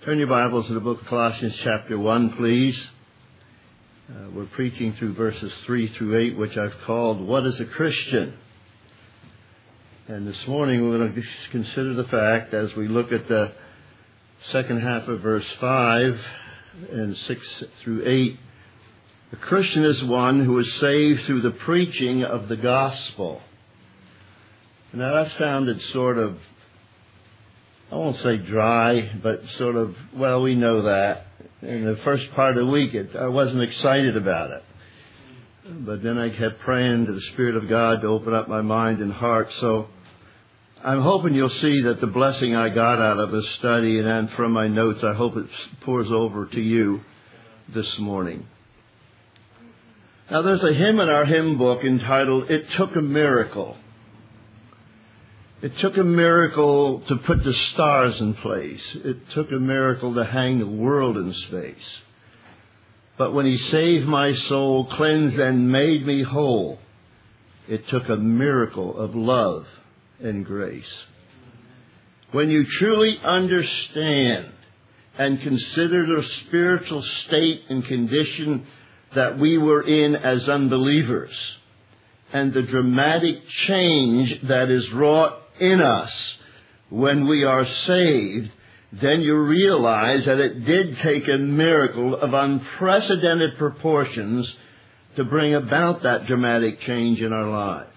Turn your Bibles to the book of Colossians chapter 1, please. We're preaching through verses 3 through 8, which I've called, What is a Christian? And this morning we're going to consider the fact, as we look at the second half of verse 5 and 6 through 8, a Christian is one who is saved through the preaching of the gospel. Now that sounded sort of, I won't say dry, but sort of, well, we know that. In the first part of the week, I wasn't excited about it. But then I kept praying to the Spirit of God to open up my mind and heart. So I'm hoping you'll see that the blessing I got out of this study and then from my notes, I hope it pours over to you this morning. Now there's a hymn in our hymn book entitled, It Took a Miracle. It took a miracle to put the stars in place. It took a miracle to hang the world in space. But when He saved my soul, cleansed and made me whole, it took a miracle of love and grace. When you truly understand and consider the spiritual state and condition that we were in as unbelievers, and the dramatic change that is wrought in us when we are saved, then you realize that it did take a miracle of unprecedented proportions to bring about that dramatic change in our lives.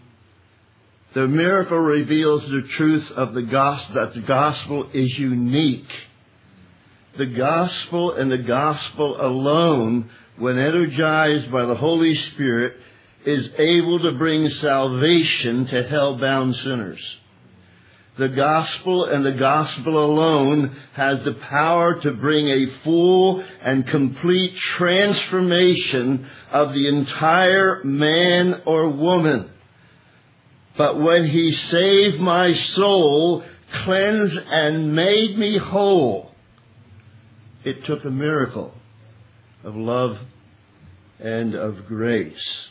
The miracle reveals the truth of the gospel, that the gospel is unique. The gospel and the gospel alone, when energized by the Holy Spirit, is able to bring salvation to hell-bound sinners. The gospel and the gospel alone has the power to bring a full and complete transformation of the entire man or woman. But when He saved my soul, cleansed and made me whole, it took a miracle of love and of grace.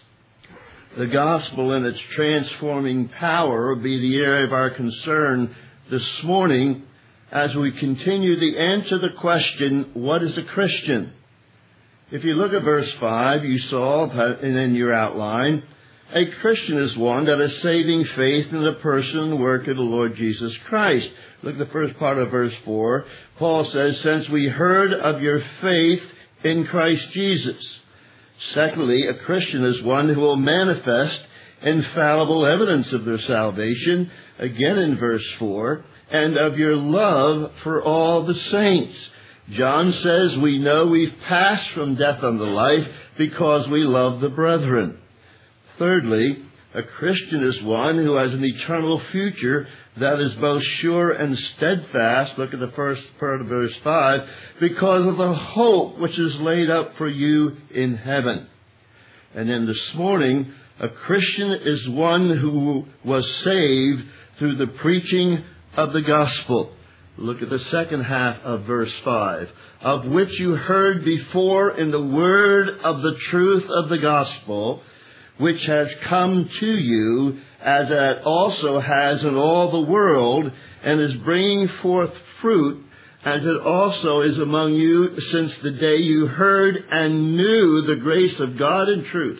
The gospel and its transforming power will be the area of our concern this morning as we continue to answer the question, what is a Christian? If you look at verse 5, you saw, and in your outline, a Christian is one that has saving faith in the person and work of the Lord Jesus Christ. Look at the first part of verse 4. Paul says, since we heard of your faith in Christ Jesus. Secondly, a Christian is one who will manifest infallible evidence of their salvation, again in verse 4, and of your love for all the saints. John says we know we've passed from death unto life because we love the brethren. Thirdly, a Christian is one who has an eternal future that is both sure and steadfast. Look at the first part of verse 5. Because of the hope which is laid up for you in heaven. And then this morning, a Christian is one who was saved through the preaching of the gospel. Look at the second half of verse 5. Of which you heard before in the word of the truth of the gospel, which has come to you, as it also has in all the world, and is bringing forth fruit, as it also is among you since the day you heard and knew the grace of God in truth.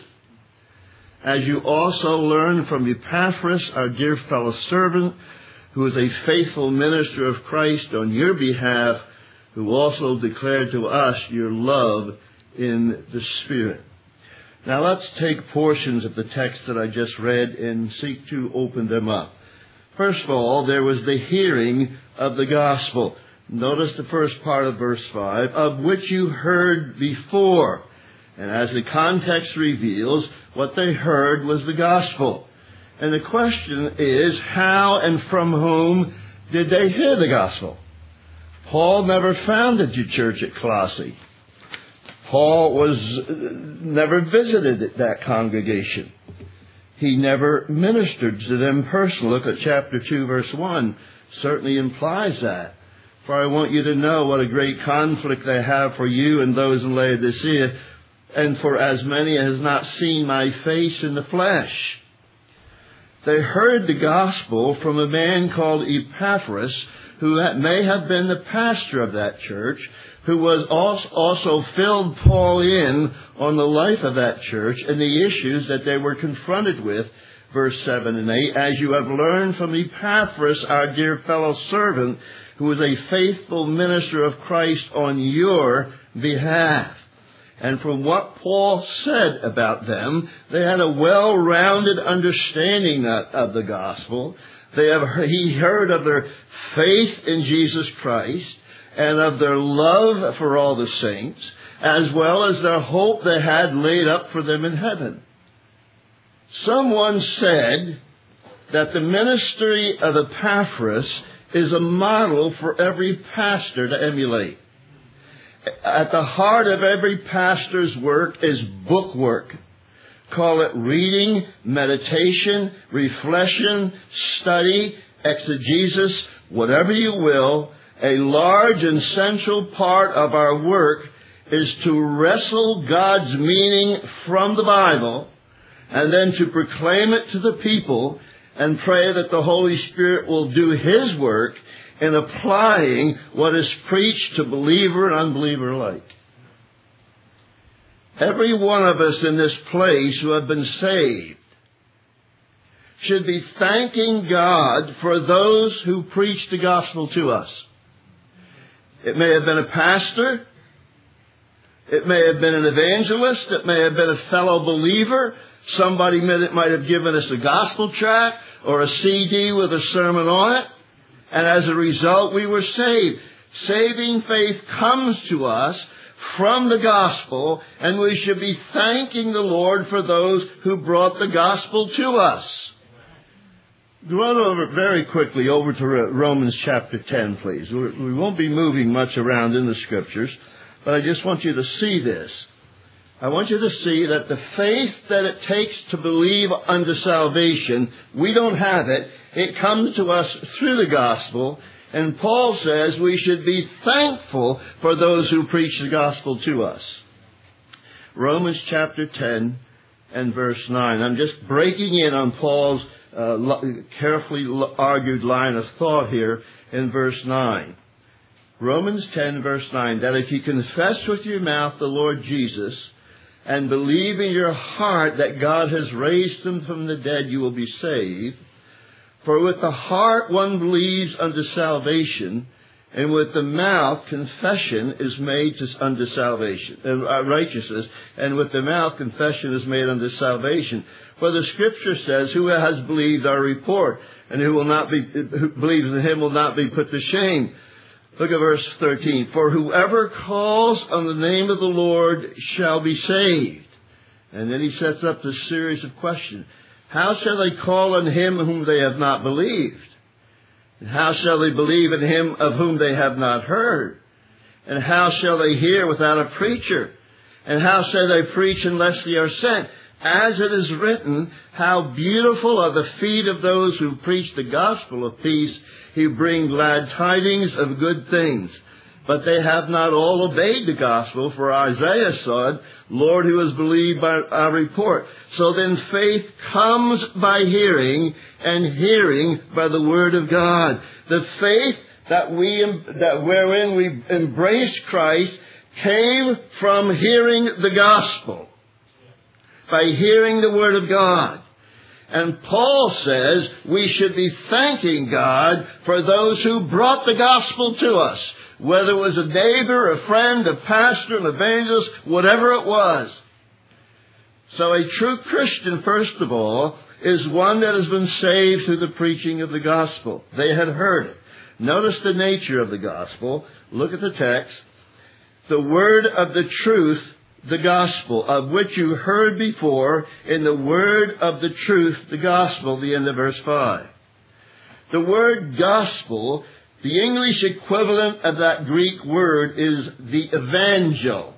As you also learned from Epaphras, our dear fellow servant, who is a faithful minister of Christ on your behalf, who also declared to us your love in the Spirit. Now let's take portions of the text that I just read and seek to open them up. First of all, there was the hearing of the gospel. Notice the first part of verse 5, of which you heard before. And as the context reveals, what they heard was the gospel. And the question is, how and from whom did they hear the gospel? Paul never founded the church at Colossae. Paul never visited that congregation. He never ministered to them personally. Look at chapter 2, verse 1. Certainly implies that. For I want you to know what a great conflict they have for you and those in Laodicea, and for as many as not seen my face in the flesh. They heard the gospel from a man called Epaphras, who may have been the pastor of that church, who was also filled Paul in on the life of that church and the issues that they were confronted with. Verse 7 and 8, as you have learned from Epaphras, our dear fellow servant, who is a faithful minister of Christ on your behalf. And from what Paul said about them, they had a well-rounded understanding of the gospel. He heard of their faith in Jesus Christ and of their love for all the saints, as well as their hope they had laid up for them in heaven. Someone said that the ministry of Epaphras is a model for every pastor to emulate. At the heart of every pastor's work is book work. Call it reading, meditation, reflection, study, exegesis, whatever you will. A large and central part of our work is to wrestle God's meaning from the Bible and then to proclaim it to the people and pray that the Holy Spirit will do His work in applying what is preached to believer and unbeliever alike. Every one of us in this place who have been saved should be thanking God for those who preach the gospel to us. It may have been a pastor. It may have been an evangelist. It may have been a fellow believer. Somebody might have given us a gospel tract or a CD with a sermon on it. And as a result, we were saved. Saving faith comes to us from the gospel, and we should be thanking the Lord for those who brought the gospel to us. Run over very quickly over to Romans chapter 10, please. We won't be moving much around in the Scriptures, but I just want you to see this. I want you to see that the faith that it takes to believe unto salvation, we don't have it. It comes to us through the gospel. And Paul says we should be thankful for those who preach the gospel to us. Romans chapter 10 and verse 9. I'm just breaking in on Paul's carefully argued line of thought here in verse 9. Romans 10 verse 9. That if you confess with your mouth the Lord Jesus and believe in your heart that God has raised him from the dead, you will be saved. For with the heart one believes unto salvation, and with the mouth confession is made unto salvation, righteousness, and with the mouth confession is made unto salvation. For the Scripture says, "Who has believed our report, and who believes in him will not be put to shame." Look at verse 13. "For whoever calls on the name of the Lord shall be saved." And then he sets up this series of questions. How shall they call on him whom they have not believed? And how shall they believe in him of whom they have not heard? And how shall they hear without a preacher? And how shall they preach unless they are sent? As it is written, how beautiful are the feet of those who preach the gospel of peace, who bring glad tidings of good things. But they have not all obeyed the gospel, for Isaiah said, "Lord, who has believed by our report?" So then faith comes by hearing, and hearing by the word of God. The faith wherein we embrace Christ came from hearing the gospel, by hearing the word of God. And Paul says we should be thanking God for those who brought the gospel to us. Whether it was a neighbor, a friend, a pastor, an evangelist, whatever it was. So a true Christian, first of all, is one that has been saved through the preaching of the gospel. They had heard it. Notice the nature of the gospel. Look at the text. The word of the truth, the gospel, of which you heard before in the word of the truth, the gospel, the end of verse 5. The word gospel, the English equivalent of that Greek word is the evangel.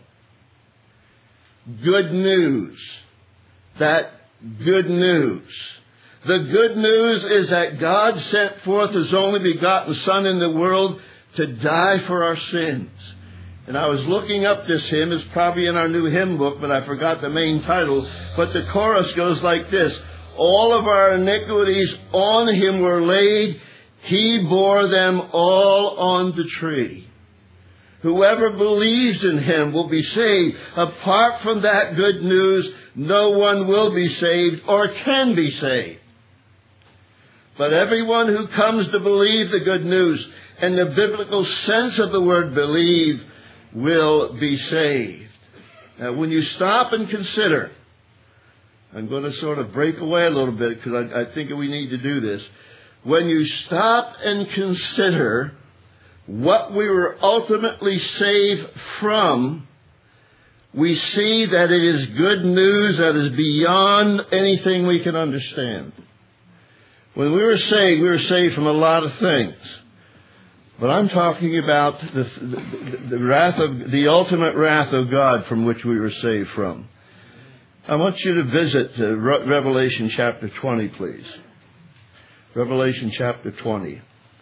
Good news. That good news. The good news is that God sent forth His only begotten Son in the world to die for our sins. And I was looking up this hymn. It's probably in our new hymn book, but I forgot the main title. But the chorus goes like this. All of our iniquities on Him were laid. He bore them all on the tree. Whoever believes in Him will be saved. Apart from that good news, no one will be saved or can be saved. But everyone who comes to believe the good news, in the biblical sense of the word believe, will be saved. Now, when you stop and consider, I'm going to sort of break away a little bit because I think we need to do this. When you stop and consider what we were ultimately saved from, we see that it is good news that is beyond anything we can understand. When we were saved from a lot of things. But I'm talking about the ultimate wrath of God from which we were saved from. I want you to visit Revelation chapter 20, please. Revelation chapter 20.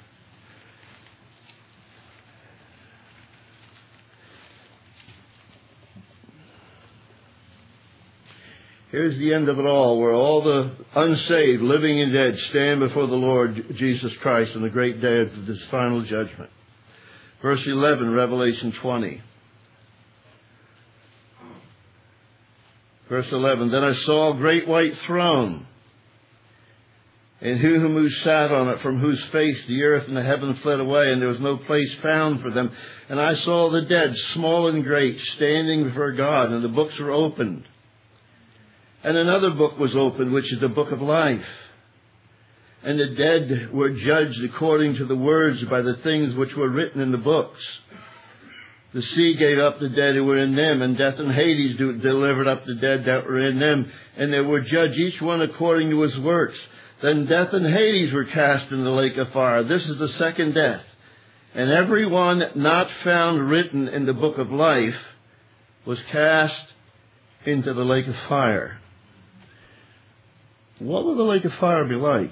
Here's the end of it all, where all the unsaved, living and dead, stand before the Lord Jesus Christ on the great day of this final judgment. Verse 11, Revelation 20. Verse 11, then I saw a great white throne, and who sat on it, from whose face the earth and the heaven fled away, and there was no place found for them. And I saw the dead, small and great, standing before God, and the books were opened. And another book was opened, which is the book of life. And the dead were judged according to the words by the things which were written in the books. The sea gave up the dead who were in them, and death and Hades delivered up the dead that were in them. And they were judged each one according to his works. Then death and Hades were cast in the lake of fire. This is the second death. And every one not found written in the book of life was cast into the lake of fire. What will the lake of fire be like?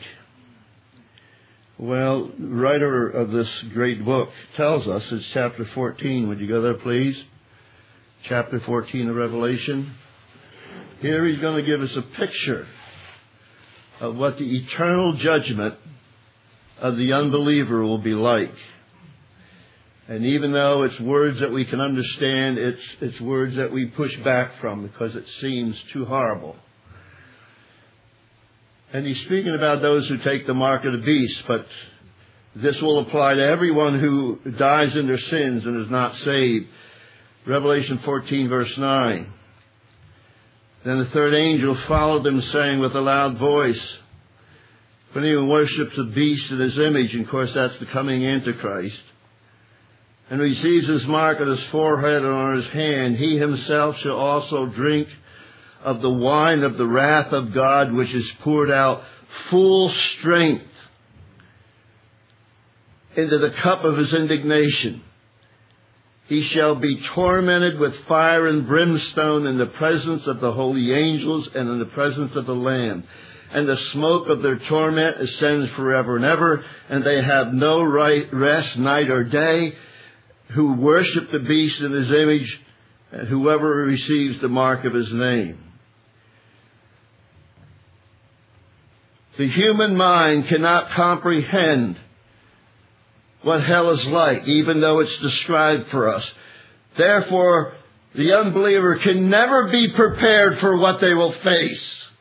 Well, the writer of this great book tells us, it's chapter 14. Would you go there, please? Chapter 14 of Revelation. Here he's going to give us a picture of what the eternal judgment of the unbeliever will be like. And even though it's words that we can understand, it's words that we push back from because it seems too horrible. And he's speaking about those who take the mark of the beast, but this will apply to everyone who dies in their sins and is not saved. Revelation 14, verse 9. Then the third angel followed them, saying with a loud voice, if anyone worships the beast and his image, and of course that's the coming Antichrist, and receives his mark on his forehead and on his hand, he himself shall also drink of the wine of the wrath of God, which is poured out full strength into the cup of his indignation. He shall be tormented with fire and brimstone in the presence of the holy angels and in the presence of the Lamb. And the smoke of their torment ascends forever and ever, and they have no rest night or day, who worship the beast in his image, and whoever receives the mark of his name. The human mind cannot comprehend what hell is like, even though it's described for us. Therefore, the unbeliever can never be prepared for what they will face.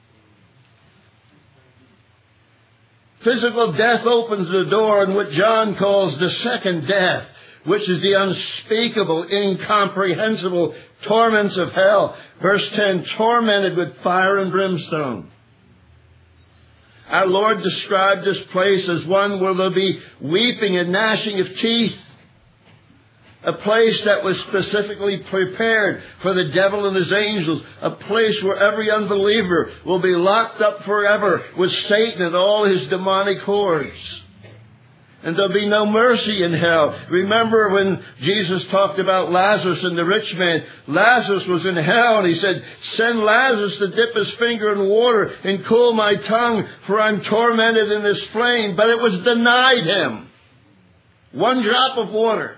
Physical death opens the door in what John calls the second death, which is the unspeakable, incomprehensible torments of hell. Verse 10, tormented with fire and brimstone. Our Lord described this place as one where there'll be weeping and gnashing of teeth. A place that was specifically prepared for the devil and his angels. A place where every unbeliever will be locked up forever with Satan and all his demonic hordes. And there'll be no mercy in hell. Remember when Jesus talked about Lazarus and the rich man. Lazarus was in hell and he said, send Lazarus to dip his finger in water and cool my tongue, for I'm tormented in this flame. But it was denied him. One drop of water.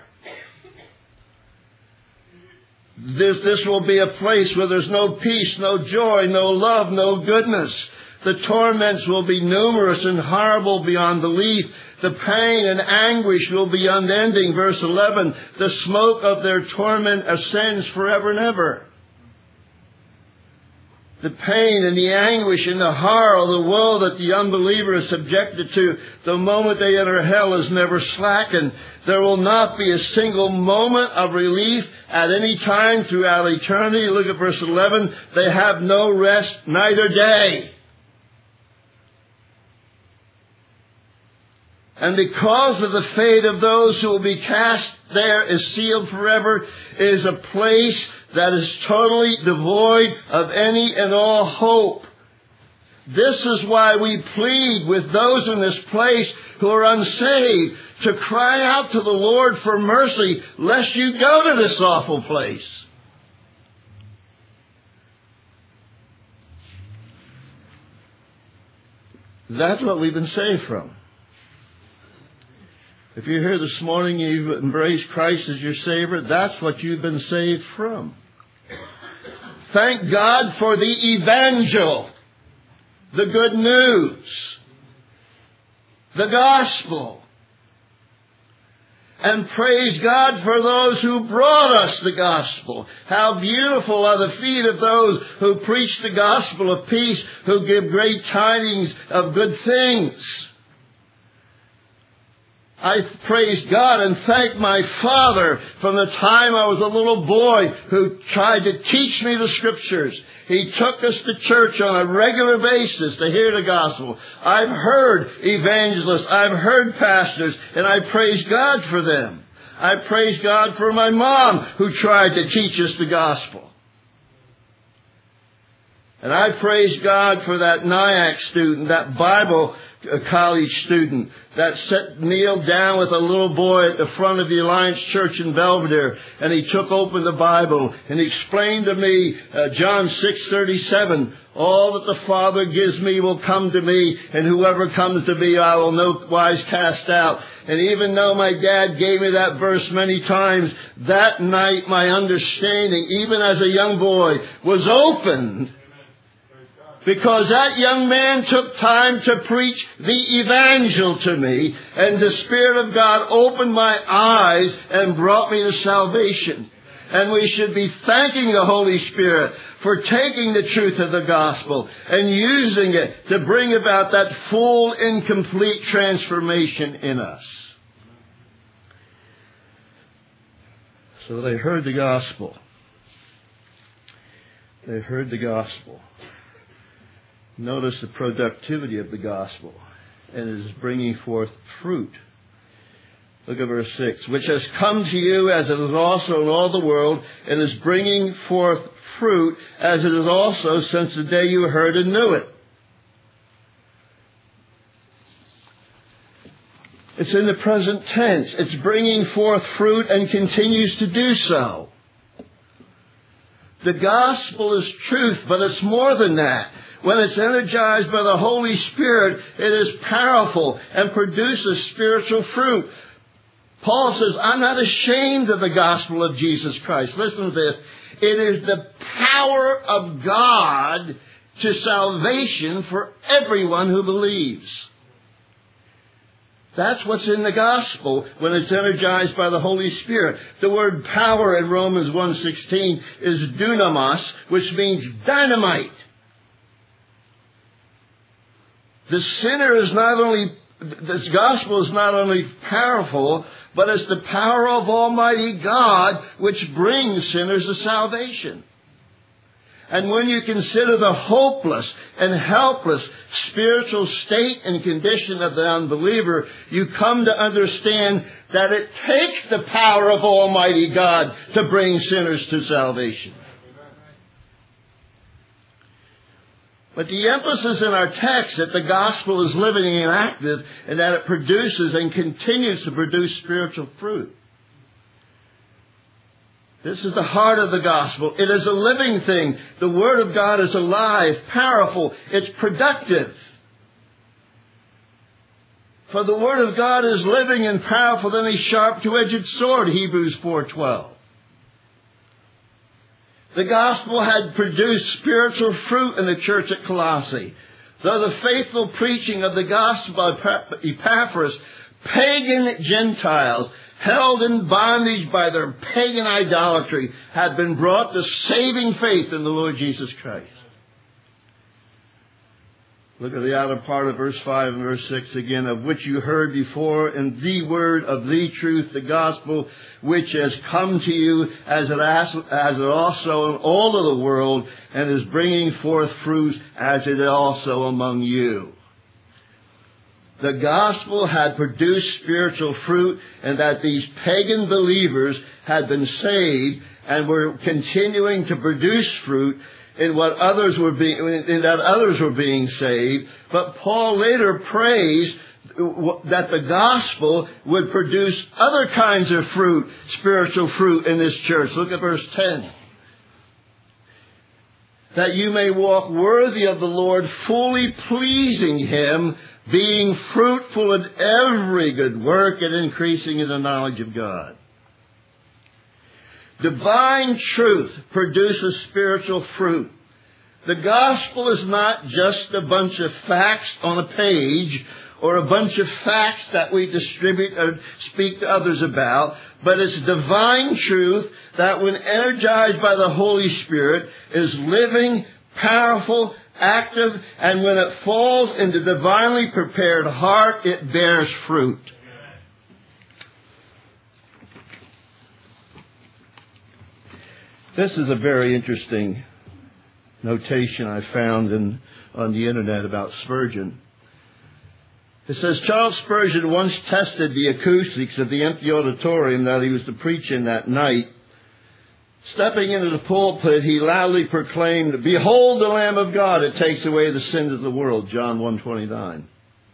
This will be a place where there's no peace, no joy, no love, no goodness. The torments will be numerous and horrible beyond belief. The pain and anguish will be unending. Verse 11, the smoke of their torment ascends forever and ever. The pain and the anguish and the horror of the woe that the unbeliever is subjected to the moment they enter hell is never slackened. There will not be a single moment of relief at any time throughout eternity. Look at verse 11. They have no rest, neither day. And because of the fate of those who will be cast there is sealed forever, is a place that is totally devoid of any and all hope. This is why we plead with those in this place who are unsaved to cry out to the Lord for mercy, lest you go to this awful place. That's what we've been saved from. If you're here this morning and you've embraced Christ as your Savior, that's what you've been saved from. Thank God for the evangel, the good news, the gospel. And praise God for those who brought us the gospel. How beautiful are the feet of those who preach the gospel of peace, who give great tidings of good things. I praise God and thank my Father from the time I was a little boy who tried to teach me the Scriptures. He took us to church on a regular basis to hear the gospel. I've heard evangelists, I've heard pastors, and I praise God for them. I praise God for my mom who tried to teach us the gospel. And I praise God for that NIAC student, that Bible college student that kneeled down with a little boy at the front of the Alliance Church in Belvedere, and he took open the Bible and he explained to me John 6:37, all that the Father gives me will come to me, and whoever comes to me I will no wise cast out. And even though my dad gave me that verse many times, that night my understanding, even as a young boy, was opened. Because that young man took time to preach the evangel to me, and the Spirit of God opened my eyes and brought me to salvation. And we should be thanking the Holy Spirit for taking the truth of the gospel and using it to bring about that full, incomplete transformation in us. So they heard the gospel. They heard the gospel. Notice the productivity of the gospel, and it is bringing forth fruit. Look at verse 6. Which has come to you as it is also in all the world, and is bringing forth fruit as it is also since the day you heard and knew it. It's in the present tense. It's bringing forth fruit and continues to do so. The gospel is truth, but it's more than that. When it's energized by the Holy Spirit, it is powerful and produces spiritual fruit. Paul says, I'm not ashamed of the gospel of Jesus Christ. Listen to this. It is the power of God to salvation for everyone who believes. That's what's in the gospel when it's energized by the Holy Spirit. The word power in Romans 1:16 is dunamos, which means dynamite. The sinner is not only, this gospel is not only powerful, but it's the power of Almighty God which brings sinners to salvation. And when you consider the hopeless and helpless spiritual state and condition of the unbeliever, you come to understand that it takes the power of Almighty God to bring sinners to salvation. But the emphasis in our text that the gospel is living and active, and that it produces and continues to produce spiritual fruit. This is the heart of the gospel. It is a living thing. The Word of God is alive, powerful. It's productive. For the Word of God is living and powerful than a sharp two-edged sword, Hebrews 4:12. The gospel had produced spiritual fruit in the church at Colossae. Though the faithful preaching of the gospel by Epaphras pagan Gentiles, held in bondage by their pagan idolatry, had been brought to saving faith in the Lord Jesus Christ. Look at the outer part of verse 5 and verse 6 again. Of which you heard before in the word of the truth, the gospel, which has come to you as it also in all of the world, and is bringing forth fruit as it also among you. The gospel had produced spiritual fruit, and that these pagan believers had been saved and were continuing to produce fruit in that others were being saved. But Paul later prays that the gospel would produce other kinds of fruit, spiritual fruit in this church. Look at verse 10. That you may walk worthy of the Lord, fully pleasing Him, being fruitful in every good work and increasing in the knowledge of God. Divine truth produces spiritual fruit. The gospel is not just a bunch of facts on a page or a bunch of facts that we distribute or speak to others about, but it's divine truth that when energized by the Holy Spirit is living, powerful, active, and when it falls into divinely prepared heart, it bears fruit. This is a very interesting notation I found on the internet about Spurgeon. It says, Charles Spurgeon once tested the acoustics of the empty auditorium that he was to preach in that night. Stepping into the pulpit, he loudly proclaimed, "Behold the Lamb of God, it takes away the sins of the world," John 1:29.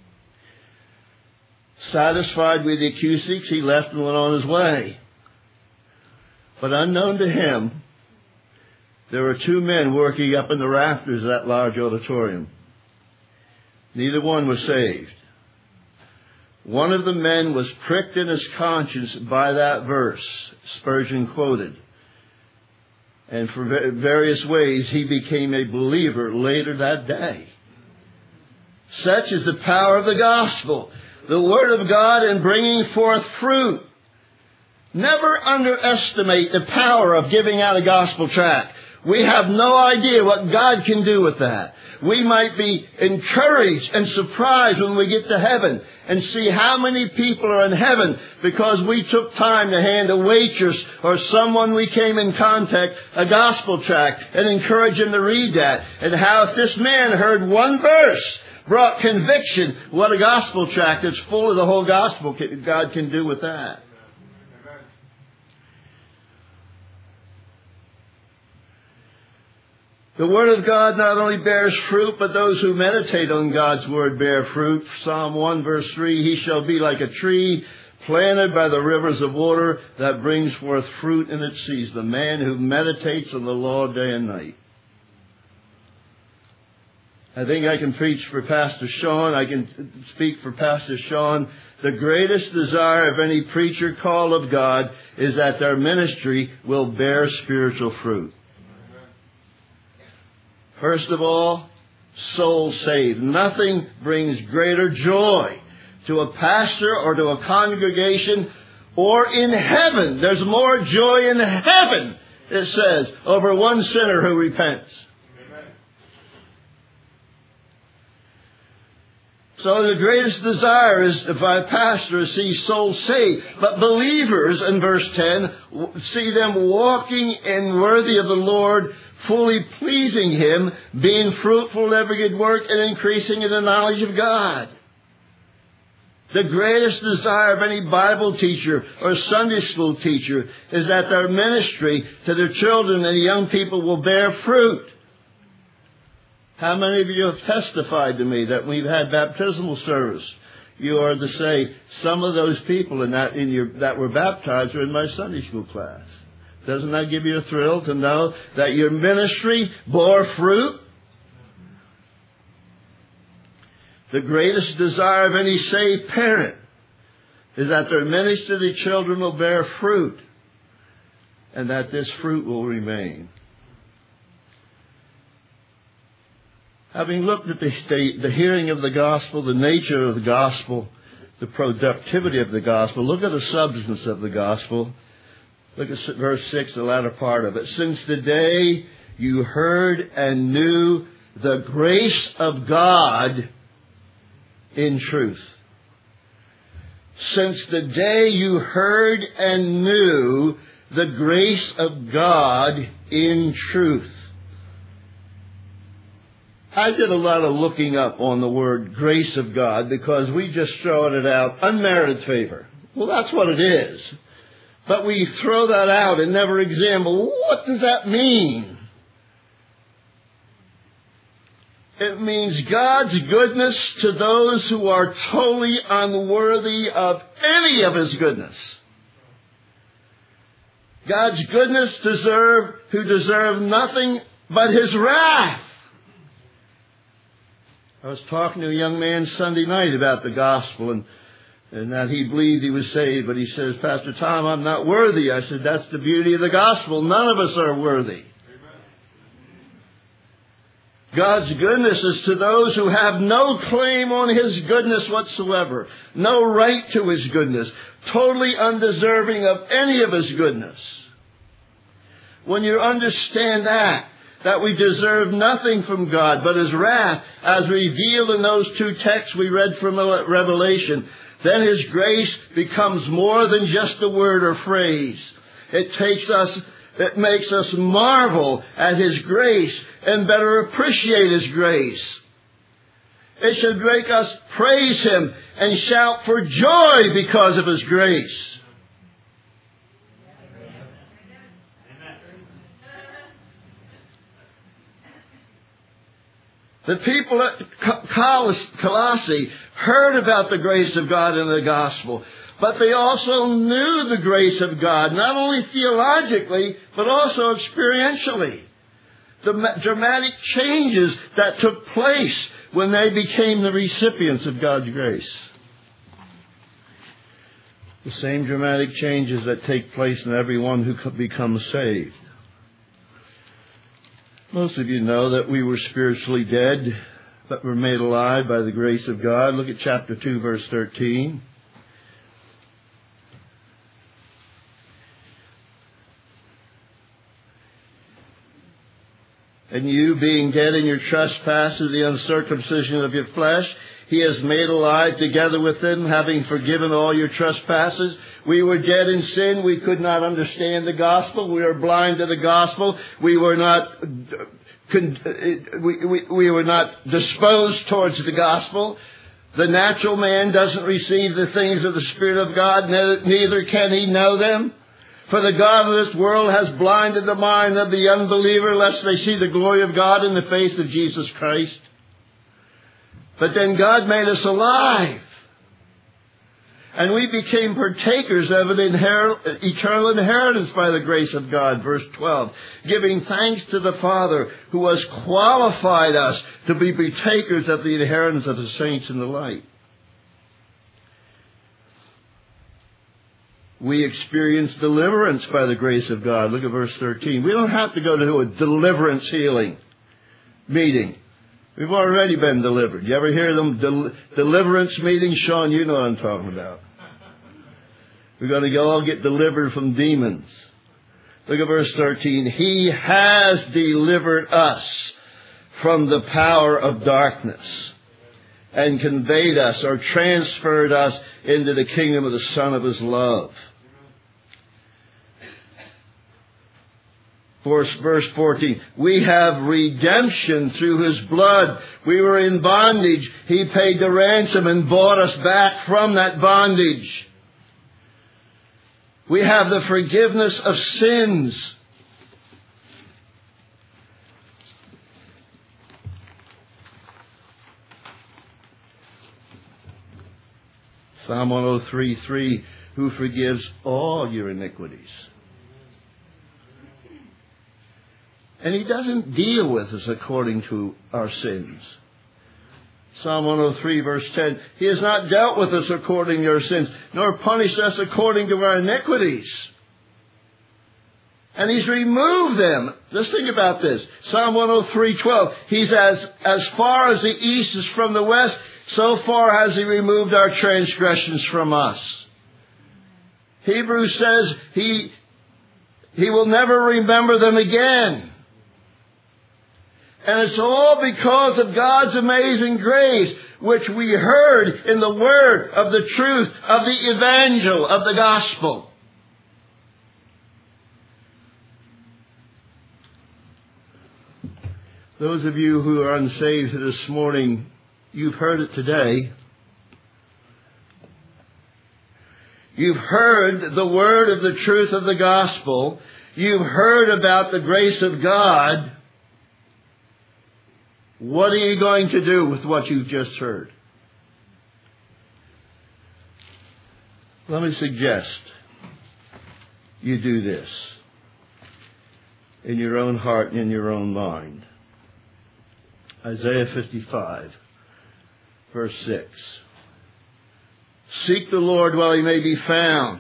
Satisfied with the acoustics, he left and went on his way. But unknown to him, there were two men working up in the rafters of that large auditorium. Neither one was saved. One of the men was pricked in his conscience by that verse Spurgeon quoted. And for various ways, he became a believer later that day. Such is the power of the gospel, the Word of God in bringing forth fruit. Never underestimate the power of giving out a gospel tract. We have no idea what God can do with that. We might be encouraged and surprised when we get to heaven and see how many people are in heaven because we took time to hand a waitress or someone we came in contact a gospel tract and encourage them to read that. And how if this man heard one verse brought conviction, what a gospel tract that's full of the whole gospel God can do with that. The Word of God not only bears fruit, but those who meditate on God's Word bear fruit. Psalm 1 verse 3, He shall be like a tree planted by the rivers of water that brings forth fruit in its season. The man who meditates on the law day and night. I think I can preach for Pastor Sean. I can speak for Pastor Sean. The greatest desire of any preacher call of God is that their ministry will bear spiritual fruit. First of all, souls saved. Nothing brings greater joy to a pastor or to a congregation or in heaven. There's more joy in heaven, it says, over one sinner who repents. So the greatest desire is by a pastor to see souls saved. But believers, in verse 10, see them walking and worthy of the Lord, fully pleasing Him, being fruitful in every good work and increasing in the knowledge of God. The greatest desire of any Bible teacher or Sunday school teacher is that their ministry to their children and young people will bear fruit. How many of you have testified to me that we've had baptismal service? You are to say, some of those people that were baptized are in my Sunday school class. Doesn't that give you a thrill to know that your ministry bore fruit? The greatest desire of any saved parent is that their ministry to their children will bear fruit and that this fruit will remain. Having looked at the hearing of the gospel, the nature of the gospel, the productivity of the gospel. Look at the substance of the gospel. Look at verse 6, the latter part of it. Since the day you heard and knew the grace of God in truth. Since the day you heard and knew the grace of God in truth. I did a lot of looking up on the word grace of God because we just throw it out, unmerited favor. Well, that's what it is. But we throw that out and never examine, what does that mean? It means God's goodness to those who are totally unworthy of any of His goodness. God's goodness who deserve nothing but His wrath. I was talking to a young man Sunday night about the gospel and that he believed he was saved, but he says, Pastor Tom, I'm not worthy. I said, that's the beauty of the gospel. None of us are worthy. God's goodness is to those who have no claim on His goodness whatsoever, no right to His goodness, totally undeserving of any of His goodness. When you understand that we deserve nothing from God but His wrath, as revealed in those two texts we read from Revelation, then His grace becomes more than just a word or phrase. It makes us marvel at His grace and better appreciate His grace. It should make us praise Him and shout for joy because of His grace. The people at Colossae heard about the grace of God in the gospel, but they also knew the grace of God, not only theologically, but also experientially. The dramatic changes that took place when they became the recipients of God's grace. The same dramatic changes that take place in everyone who becomes saved. Most of you know that we were spiritually dead, but were made alive by the grace of God. Look at chapter 2, verse 13. And you, being dead in your trespasses, the uncircumcision of your flesh, He has made alive together with Him, having forgiven all your trespasses. We were dead in sin. We could not understand the gospel. We were blind to the gospel. We were not disposed towards the gospel. The natural man doesn't receive the things of the Spirit of God, neither can he know them. For the God of this world has blinded the mind of the unbeliever, lest they see the glory of God in the face of Jesus Christ. But then God made us alive. And we became partakers of an eternal inheritance by the grace of God. Verse 12. Giving thanks to the Father who has qualified us to be partakers of the inheritance of the saints in the light. We experience deliverance by the grace of God. Look at verse 13. We don't have to go to a deliverance healing meeting. We've already been delivered. You ever hear them deliverance meetings? Sean, you know what I'm talking about. We're going to all get delivered from demons. Look at verse 13. He has delivered us from the power of darkness and conveyed us or transferred us into the kingdom of the Son of His love. Verse 14, we have redemption through His blood. We were in bondage. He paid the ransom and bought us back from that bondage. We have the forgiveness of sins. Psalm 103:3, who forgives all your iniquities. And He doesn't deal with us according to our sins. Psalm 103 verse 10, He has not dealt with us according to our sins, nor punished us according to our iniquities. And He's removed them. Just think about this. Psalm 103:12, He's as far as the east is from the west, So far has He removed our transgressions from us. Hebrews says He will never remember them again. And it's all because of God's amazing grace, which we heard in the word of the truth of the evangel, of the gospel. Those of you who are unsaved this morning, you've heard it today. You've heard the word of the truth of the gospel. You've heard about the grace of God. What are you going to do with what you've just heard? Let me suggest you do this in your own heart and in your own mind. Isaiah 55, verse 6. Seek the Lord while He may be found.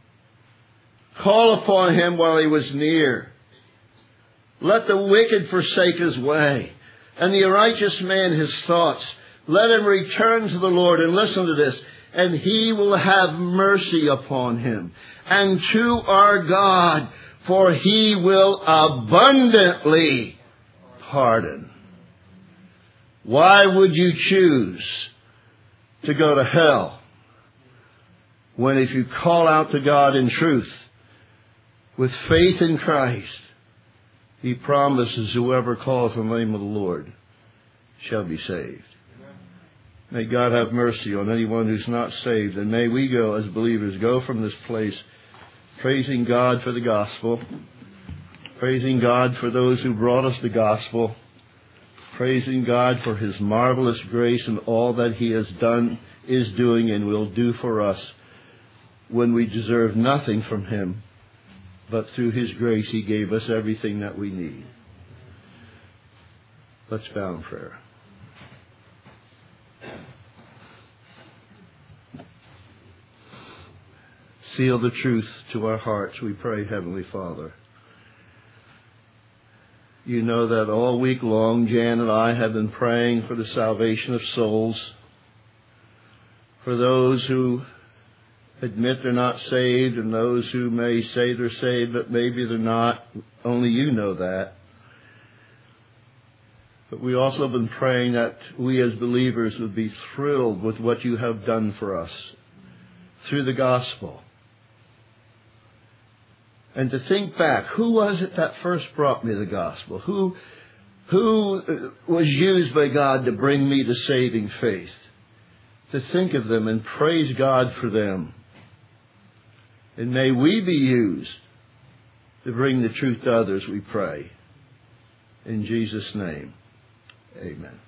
Call upon Him while He was near. Let the wicked forsake his way, and the righteous man his thoughts. Let him return to the Lord, and listen to this, and He will have mercy upon him, and to our God, for He will abundantly pardon. Why would you choose to go to hell when if you call out to God in truth with faith in Christ, He promises whoever calls on the name of the Lord shall be saved. May God have mercy on anyone who's not saved. And may we go as believers, go from this place praising God for the gospel, praising God for those who brought us the gospel, praising God for His marvelous grace and all that He has done, is doing, and will do for us when we deserve nothing from Him. But through His grace, He gave us everything that we need. Let's bow in prayer. Seal the truth to our hearts, we pray, Heavenly Father. You know that all week long, Jan and I have been praying for the salvation of souls, for those who admit they're not saved, and those who may say they're saved, but maybe they're not. Only You know that. But we also have been praying that we as believers would be thrilled with what You have done for us through the gospel. And to think back, who was it that first brought me the gospel? Who was used by God to bring me to saving faith? To think of them and praise God for them. And may we be used to bring the truth to others, we pray. In Jesus' name, amen.